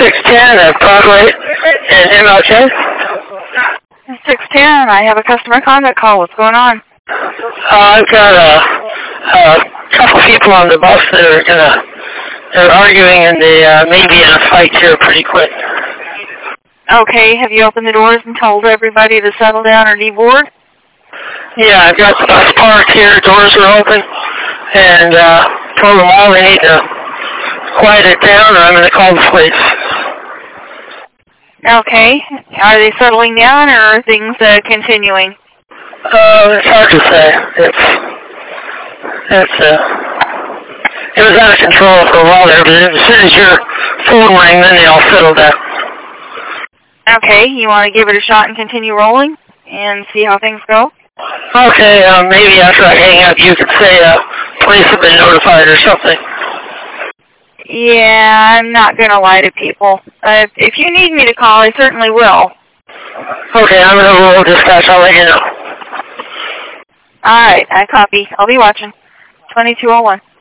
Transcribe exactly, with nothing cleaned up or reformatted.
six ten at Broadway and M L K. six ten, I have a customer contact call. What's going on? Uh, I've got a, a couple people on the bus that are gonna, they're arguing and they uh, may be in a fight here pretty quick. Okay, have you opened the doors and told everybody to settle down or deboard? Yeah, I've got the bus parked here, doors are open, and uh, told them all they need to quiet it down or I'm gonna call the police. Okay, are they settling down or are things uh, continuing? Uh, it's hard to say. It's, it's, uh, it was out of control for a while there, but as soon as your phone rang, then they all settled down. Okay, you want to give it a shot and continue rolling and see how things go? Okay, um, maybe after I hang up, you could say, uh, police have been notified or something. Yeah, I'm not going to lie to people. Uh, if you need me to call, I certainly will. Okay, I'm going to roll dispatch. I'll let you know. All right, I copy. I'll be watching. twenty-two oh one.